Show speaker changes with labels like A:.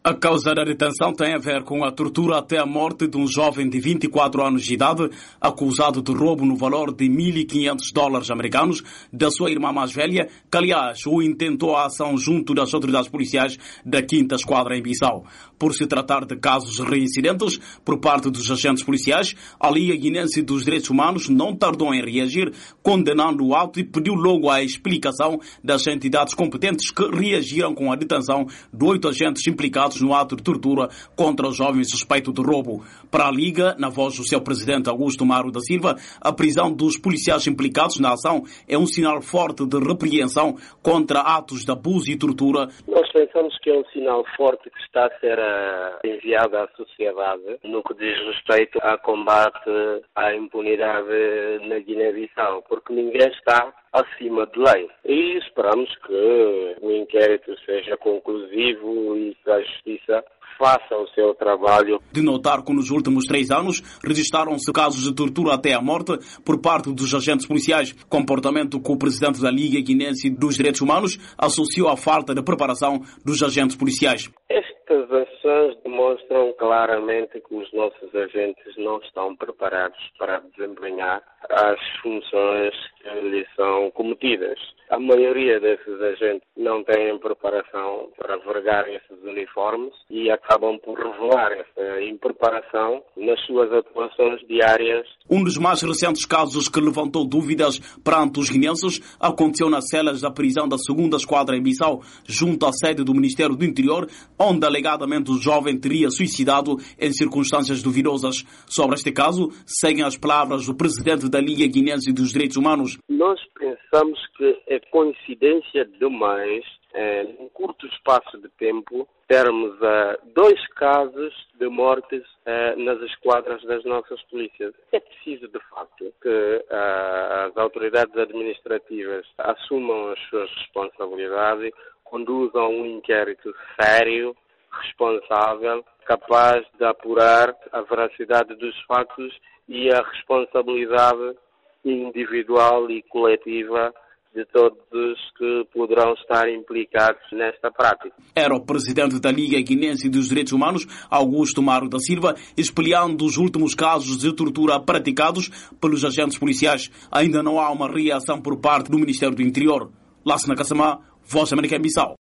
A: A causa da detenção tem a ver com a tortura até a morte de um jovem de 24 anos de idade, acusado de roubo no valor de $1.500 americanos da sua irmã mais velha, que aliás o intentou a ação junto das autoridades policiais da 5ª Esquadra em Bissau. Por se tratar de casos reincidentes por parte dos agentes policiais, a Liga Guinense dos Direitos Humanos não tardou em reagir, condenando o ato e pediu logo a explicação das entidades competentes que reagiram com a detenção de 8 agentes implicados no ato de tortura contra o jovem suspeito de roubo. Para a Liga, na voz do seu presidente Augusto Maru da Silva, a prisão dos policiais implicados na ação é um sinal forte de repreensão contra atos de abuso e tortura.
B: Nós pensamos que é um sinal forte que está a ser enviado à sociedade no que diz respeito ao combate à impunidade na Guiné-Bissau, porque ninguém está acima de lei. E esperamos que o inquérito seja conclusivo e que a Justiça faça o seu trabalho.
A: De notar que nos últimos 3 anos registaram-se casos de tortura até a morte por parte dos agentes policiais, comportamento que o presidente da Liga Guinense dos Direitos Humanos associou à falta de preparação dos agentes policiais.
B: Estas ações demonstram claramente que os nossos agentes não estão preparados para desempenhar as funções que lhes são cometidas. A maioria desses agentes não têm preparação para vergar esses uniformes e acabam por revelar essa impreparação nas suas atuações diárias.
A: Um dos mais recentes casos que levantou dúvidas perante os guinenses aconteceu nas celas da prisão da 2ª Esquadra em Bissau, junto à sede do Ministério do Interior, onde alegadamente o jovem teria suicidado em circunstâncias duvidosas. Sobre este caso, seguem as palavras do presidente da Liga Guinense dos Direitos Humanos.
B: Nós pensamos que é coincidência demais, num curto espaço de tempo, termos 2 casos de mortes nas esquadras das nossas polícias. É preciso, de facto, que as autoridades administrativas assumam as suas responsabilidades, conduzam um inquérito sério, responsável, capaz de apurar a veracidade dos factos e a responsabilidade individual e coletiva de todos que poderão estar implicados nesta prática.
A: Era o presidente da Liga Guinense dos Direitos Humanos, Augusto Maru da Silva, espelhando os últimos casos de tortura praticados pelos agentes policiais. Ainda não há uma reação por parte do Ministério do Interior. Lassana Kassamá, Voz da América em Bissau.